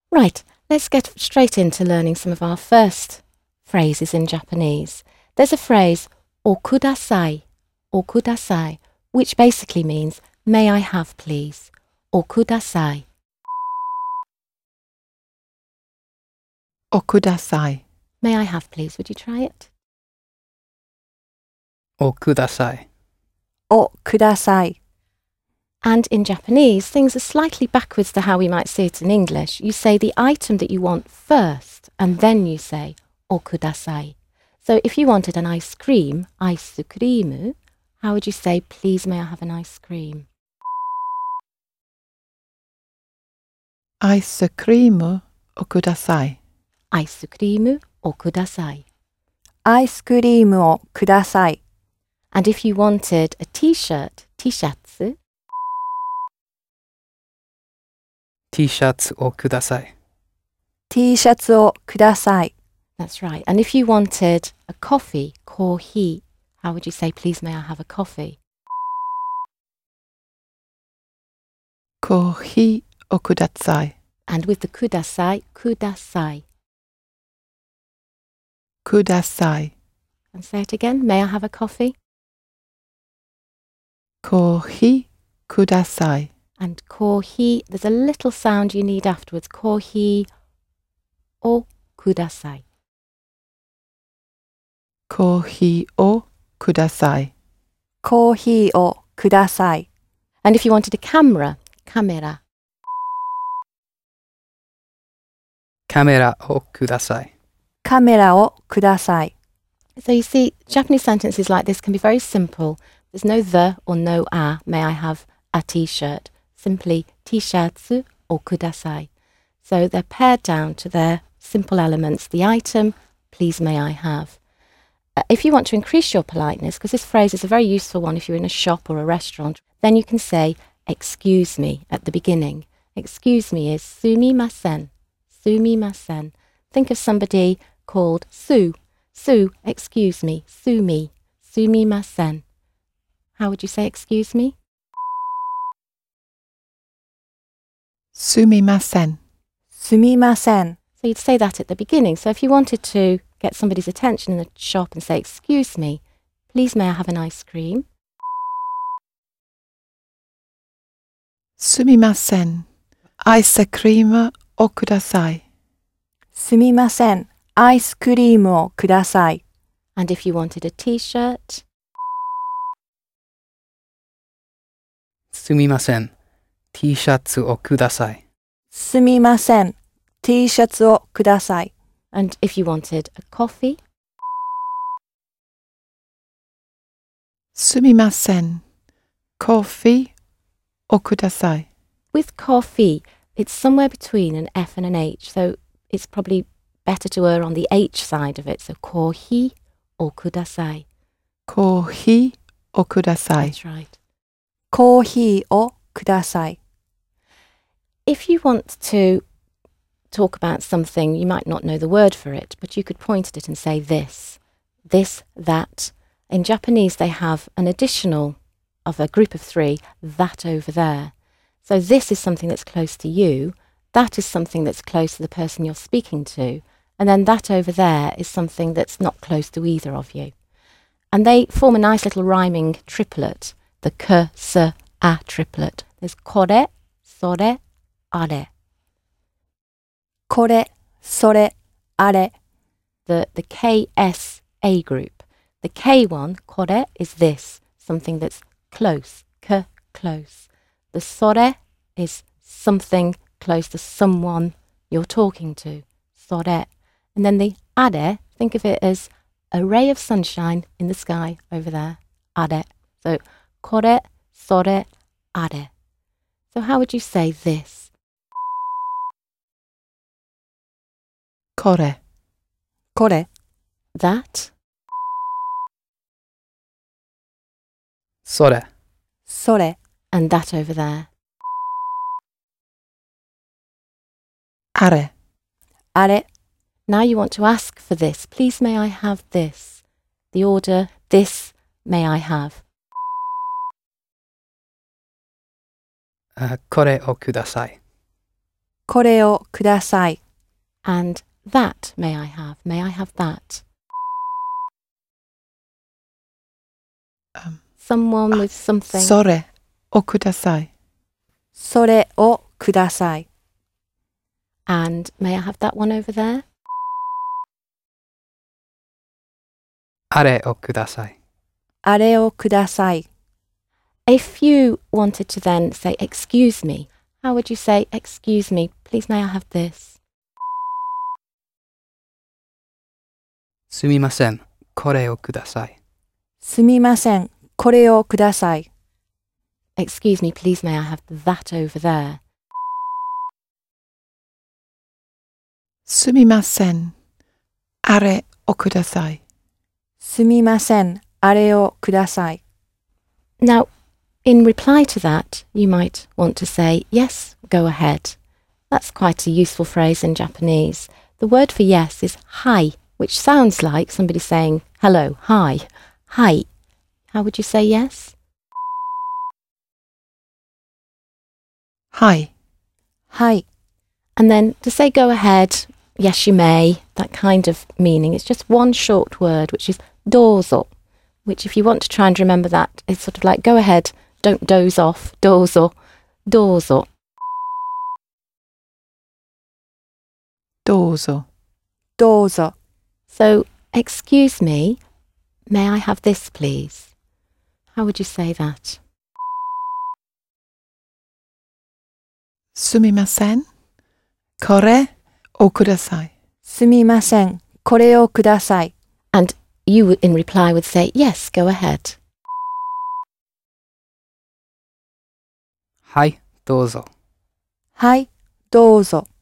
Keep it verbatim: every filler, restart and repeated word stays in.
Right, let's get straight into learning some of our first phrases in Japanese. There's a phrase, o kudasai, o kudasai, which basically means, may I have please, o kudasai. O kudasai. May I have please, would you try it? O kudasai. O kudasai. And in Japanese, things are slightly backwards to how we might say it in English. You say the item that you want first, and then you say, o kudasai. So if you wanted an ice cream, ice cream, how would you say, please may I have an ice cream? Ice cream o kudasai. Ice cream o kudasai. アイスクリームをください。 And if you wanted a t-shirt, t-shirts, T シャツをください。 T シャツをください。 that's right. And if you wanted a coffee, kohi, how would you say, please may I have a coffee? コーヒーをください。 And with the kudasai, kudasai. ください。 And say it again, may I have a coffee? コーヒーください。 And kohi, there's a little sound you need afterwards. Kohi o kudasai. コーヒーをください。 コーヒーをください。 And if you wanted a camera, camera. カメラをください。 カメラをください。 So you see, Japanese sentences like this can be very simple. There's no the or no a, may I have a t-shirt. Simply t-shirts or kudasai. So they're pared down to their simple elements. The item, please may I have. Uh, if you want to increase your politeness, because this phrase is a very useful one if you're in a shop or a restaurant, then you can say, excuse me at the beginning. Excuse me is sumimasen. Sumimasen. Think of somebody called Sue. Sue, excuse me. Sumi. Sumimasen. How would you say excuse me? すみません。 すみません。 So you'd say that at the beginning. So if you wanted to get somebody's attention in the shop and say, excuse me, please may I have an ice cream? すみません。アイスクリームをください。 すみません。アイスクリームをください。 And if you wanted a t-shirt, すみません。T シャツをください。 すみません。T シャツをください。 and if you wanted a coffee, すみません。コーヒーをください。 with coffee, it's somewhere between an F and an H, so it's probably better to err on the H side of it. So kohi or kudasai. コーヒーをください。 That's right. コーヒーをください。 If you want to talk about something, you might not know the word for it, but you could point at it and say this, this, that. In Japanese, they have an additional of a group of three, that over there. So this is something that's close to you, that is something that's close to the person you're speaking to, and then that over there is something that's not close to either of you. And they form a nice little rhyming triplet, the k, s, a triplet. There's kore, sore, are. これ、それ、あれ。 The, the K S A group. The K one, kore, is this, something that's close, k, close. The sore is something close to someone you're talking to, sore. And then the are, think of it as a ray of sunshine in the sky over there, are. So, kore, sore, are. So how would you say this? これ。 これ、 That? それ。 それ、 And that over there. あれ。 あれ。 Now you want to ask for this. Please may I have this? The order, this may I have. あこれをください。 これをください。 And that may I have? May I have that? Um, Someone with something. それをください。 それをください。 And may I have that one over there? あれをください。 あれをください。 If you wanted to then say, excuse me, how would you say, excuse me, please may I have this? すみません。これをください。 すみません。これをください。 Excuse me, please may I have that over there? すみません。あれをください。 すみません。あれをください。 Now, in reply to that, you might want to say, yes, go ahead. That's quite a useful phrase in Japanese. The word for yes is hi, which sounds like somebody saying, hello, hi, hi. How would you say yes? はい。 はい。 And then to say go ahead, yes you may, that kind of meaning, it's just one short word, which is dozo, which if you want to try and remember that, it's sort of like go ahead, don't doze off, dozo, dozo. どうぞ。 どうぞ。 So, excuse me, may I have this please? How would you say that? すみません。これをください。 すみません。これをください。 And you would, in reply would say, yes, go ahead. はい、どうぞ。 はい。どうぞ。